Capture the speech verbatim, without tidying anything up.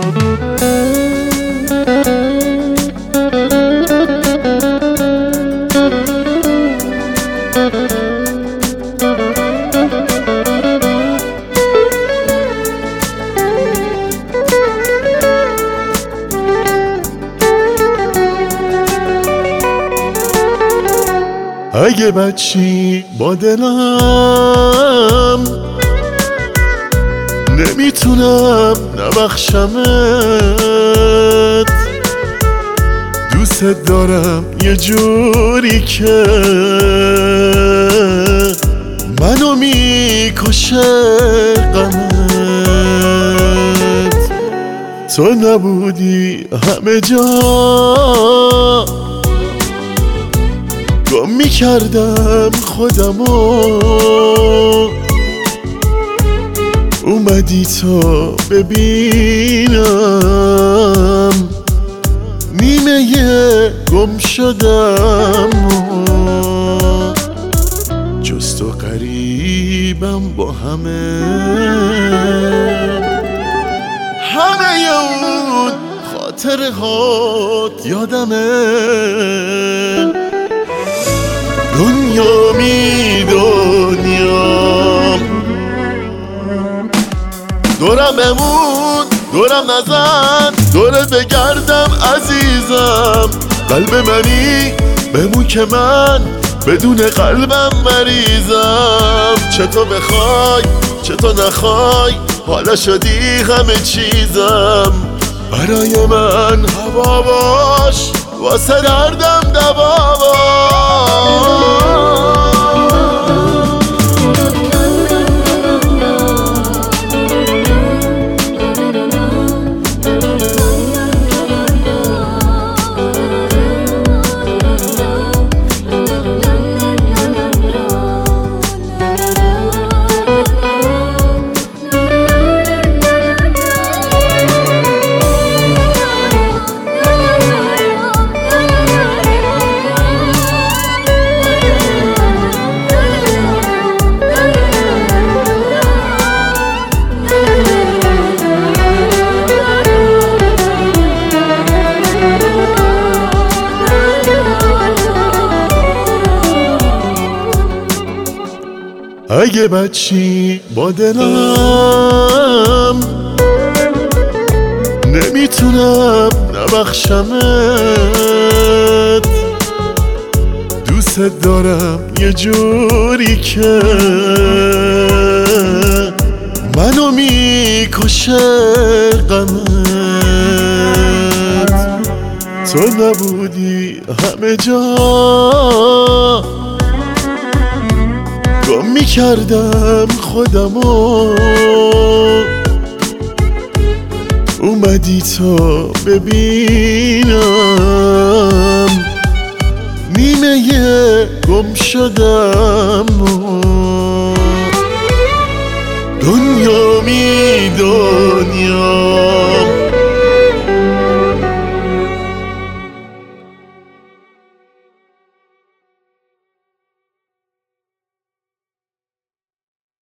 اگه بچی با دلم نمیتونم نبخشمت، دوست دارم یه جوری که منو میکشه غمت. تو نبودی همه جا گم میکردم خودمو، اومدی تو ببینم نیمه گم شدم. جز تو قریبم با همه همه اون خاطره هات یادمه. دنیا می دنیام دورم بمون، دورم نزن، دورت بگردم عزیزم. قلب منی بمون که من بدون قلبم مریضم. چه تو بخوای چه تو نخوای حالا شدی همه چیزم. برای من هوا باش واسه دردم دوا باش. اگه بچی با دلم نمیتونم نبخشمت، دوست دارم یه جوری که منو میکشه غمت. تو نبودی همه جا گم میکردم خودمو، اومدی تو ببینم نیمه گم شدم.